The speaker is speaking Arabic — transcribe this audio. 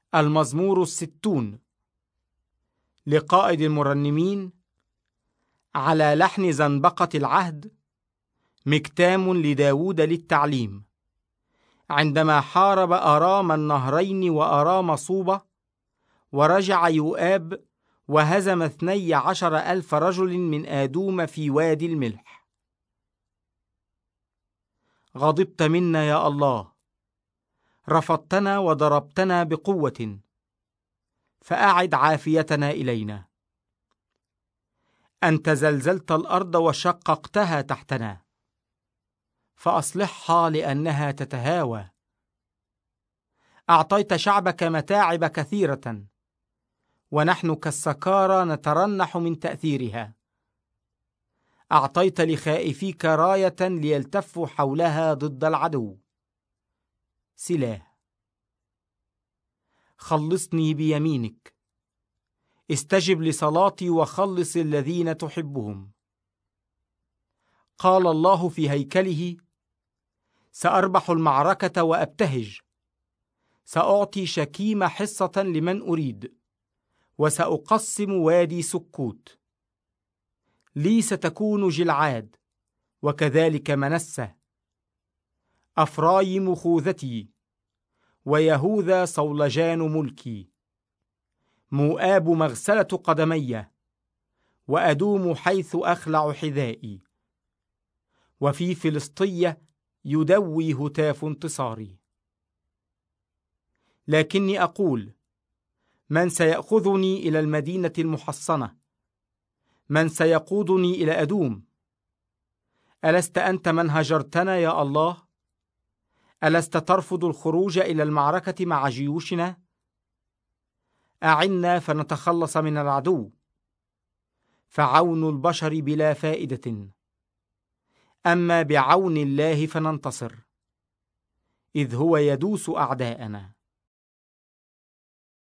المزمور 60 لقائد المرنمين على لحن زنبقة العهد، مكتام لداود للتعليم. عندما حارب أرام النهرين وأرام صوبة، ورجع يؤاب وهزم 12,000 رجل من آدوم في وادي الملح. غضبت منا يا الله، رفضتنا وضربتنا بقوة، فأعد عافيتنا إلينا. أنت زلزلت الأرض وشققتها تحتنا، فأصلحها لأنها تتهاوى. أعطيت شعبك متاعب كثيرة، ونحن كالسكارى نترنح من تأثيرها. أعطيت لخائفيك راية ليلتفوا حولها ضد العدو. سلاه. خلصني بيمينك، استجب لصلاتي وخلص الذين تحبهم. قال الله في هيكله: سأربح المعركة وأبتهج، سأعطي شكيم حصة لمن أريد، وسأقسم وادي سكوت. لي ستكون جلعاد، وكذلك منسة، أفرايم خوذتي، ويهوذا صولجان ملكي. مؤاب مغسلة قدمي، وأدوم حيث أخلع حذائي. وفي فلسطية يدوي هتاف انتصاري. لكني أقول: من سيأخذني إلى المدينة المحصنة؟ من سيقودني إلى أدوم؟ ألست أنت من هجرتنا يا الله؟ ألست ترفض الخروج إلى المعركة مع جيوشنا؟ أعنا فنتخلص من العدو، فعون البشر بلا فائدة، أما بعون الله فننتصر، إذ هو يدوس أعداءنا.